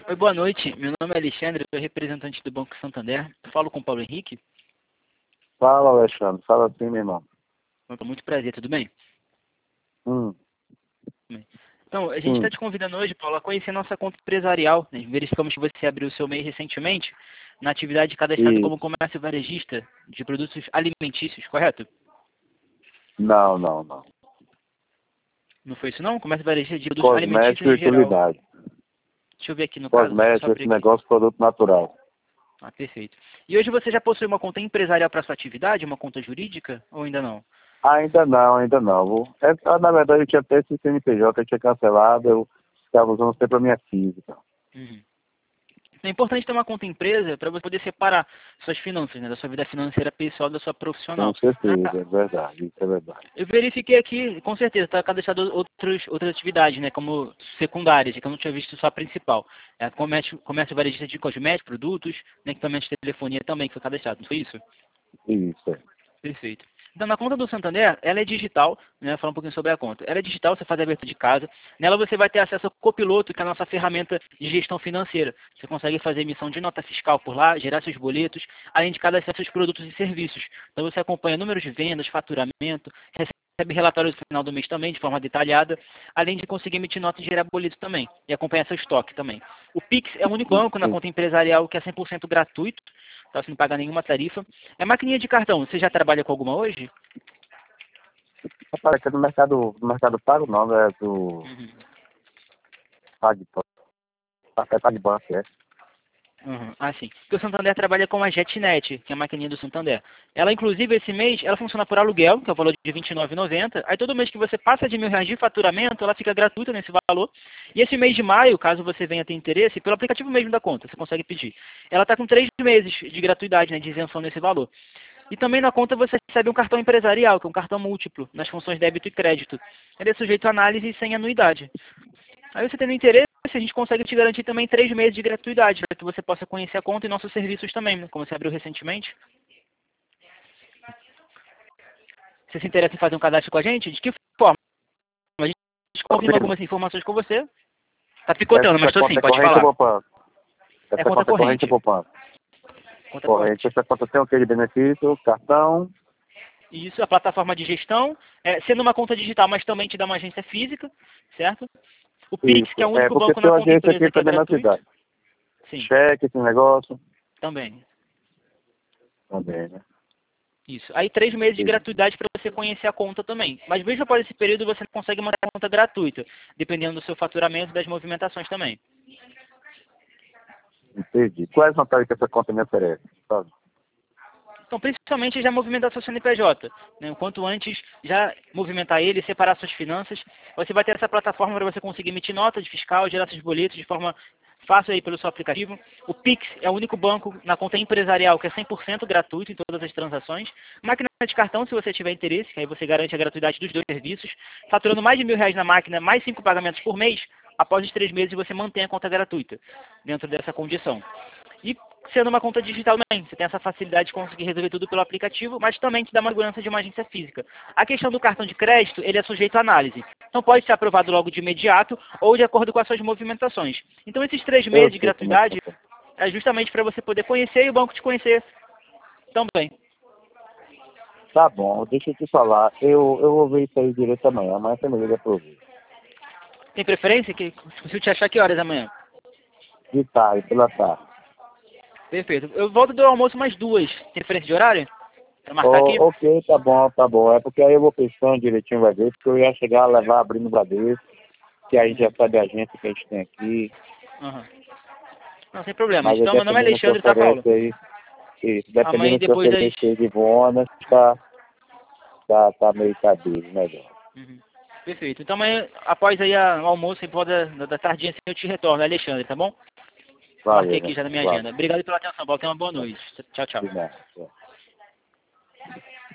Oi, boa noite. Meu nome é Alexandre, eu sou representante do Banco Santander. Eu falo com o Paulo Henrique. Fala, Alexandre. Fala assim, meu irmão. Muito prazer, tudo bem? Hum, Bem. Então, a gente está sim. te convidando hoje, Paulo, a conhecer nossa conta empresarial. Né? Verificamos que você abriu o seu MEI recentemente na atividade cadastrada E como comércio varejista de produtos alimentícios, correto? não. Não foi isso não? Comércio varejista de produtos alimentícios Cosmético e em geral. utilidade. Deixa eu ver aqui no caso, deixa eu só Cosmético, abrir esse aqui. negócio, produto natural. Ah, perfeito. E hoje você já possui uma conta empresarial para sua atividade, uma conta jurídica, ou ainda não? Ainda não. Na verdade, eu tinha até esse CNPJ, eu tinha cancelado, eu estava usando sempre a minha física. Uhum. É importante ter uma conta empresa para você poder separar suas finanças, né, da sua vida financeira pessoal da sua Com profissional. certeza, é verdade, isso é verdade. Eu verifiquei aqui, com certeza, está cadastrado outras atividades, né, como secundárias, que eu não tinha visto só a principal. É, comércio varejista de cosméticos, produtos, né, equipamentos de telefonia também, que foi cadastrado, não foi isso? Isso, é. Perfeito. Então, na conta do Santander, ela é digital, né? Falar um pouquinho sobre a conta. Ela é digital, você faz a abertura de casa. Nela você vai ter acesso ao Copiloto, que é a nossa ferramenta de gestão financeira. Você consegue fazer emissão de nota fiscal por lá, gerar seus boletos, além de cadastrar seus produtos e serviços. Então, você acompanha números de vendas, faturamento, recebe relatórios no final do mês também, de forma detalhada, além de conseguir emitir nota e gerar boleto também, e acompanhar seu estoque também. O Pix é o único banco na conta empresarial que é 100% gratuito, tá? Você não paga nenhuma tarifa. É maquininha de cartão, você já trabalha com alguma hoje? Rapaz, aqui no mercado pago não, é do Uhum. PagBank, é PagBank, é. Uhum. Ah, sim. Porque o Santander trabalha com a JetNet, que é a maquininha do Santander. Ela, inclusive, esse mês, ela funciona por aluguel, que é o valor de R$ 29,90. Aí, todo mês que você passa de R$ 1.000 de faturamento, ela fica gratuita nesse valor. E esse mês de maio, caso você venha ter interesse, pelo aplicativo mesmo da conta, você consegue pedir. Ela está com 3 meses de gratuidade, né, de isenção nesse valor. E também na conta você recebe um cartão empresarial, que é um cartão múltiplo, nas funções débito e crédito. Ele é sujeito a análise sem anuidade. Aí você tendo interesse, a gente consegue te garantir também 3 meses de gratuidade, para que você possa conhecer a conta e nossos serviços também, né? Como você abriu recentemente. Você se interessa em fazer um cadastro com a gente? De que forma? A gente confirma Confirma. algumas informações com você. Tá picotando, mas Essa estou sim, conta é pode corrente ou falar. poupança? É Essa conta conta é corrente ou corrente. poupança? Conta Corrente. corrente. Essa conta tem o que de benefício? Cartão? Isso, a plataforma de gestão, sendo uma conta digital, mas também te dá uma agência física, certo? O Pix, que é Isso. o É, único porque banco tem na uma conta agência aqui empresa que é também na gratuito. cidade. Sim, Cheque, esse negócio. também. Também, né? Isso. Aí 3 meses de Entendi. gratuidade para você conhecer a conta também. Mas mesmo após esse período você consegue manter a conta gratuita, dependendo do seu faturamento e das movimentações também. Entendi. Quais vantagens que essa conta me oferece? Sabe? Então, principalmente já movimentar seu CNPJ. Né? Quanto antes já movimentar ele, separar suas finanças, você vai ter essa plataforma para você conseguir emitir nota de fiscal, gerar seus boletos de forma fácil aí pelo seu aplicativo. O Pix é o único banco na conta empresarial que é 100% gratuito em todas as transações. Máquina de cartão, se você tiver interesse, que aí você garante a gratuidade dos dois serviços. Faturando mais de R$ 1.000 na máquina, mais 5 pagamentos por mês, após os 3 meses você mantém a conta gratuita, dentro dessa condição. E sendo uma conta digital também, você tem essa facilidade de conseguir resolver tudo pelo aplicativo, mas também te dá uma segurança de uma agência física. A questão do cartão de crédito, ele é sujeito à análise. Então pode ser aprovado logo de imediato ou de acordo com as suas movimentações. Então esses 3 Eu meses de sei como é que gratuidade funciona. é justamente para você poder conhecer e o banco te conhecer também. Tá bom, deixa eu te falar. Eu vou ver isso aí direito amanhã. Amanhã você me liga pra eu ver. Tem preferência? Se eu te achar que horas amanhã? De tarde, pela tarde. Perfeito. Eu volto do almoço mais 2. Tem preferência de horário? Para marcar aqui? Ok, tá bom, tá bom. É porque aí eu vou pensando direitinho vai ver, porque eu ia chegar a levar abrindo o Bradesco, que a gente já sabe a agência que a gente tem aqui. Uhum. Não, sem problemas. Mas aí, Então meu nome é dependendo do que Alexandre, tá, Paulo? oferece aí, isso, Amanhã dependendo do que depois das... oferece aí de bônus, tá meio cabelo, melhor. Uhum. Perfeito. Então amanhã, após aí o almoço, em volta da tardinha, assim, eu te retorno, Alexandre, tá bom? Marquei Valeu, aqui né? já na minha Valeu. agenda. Obrigado pela atenção, Paulo. Tenha uma boa noite. Tchau, tchau. De nada.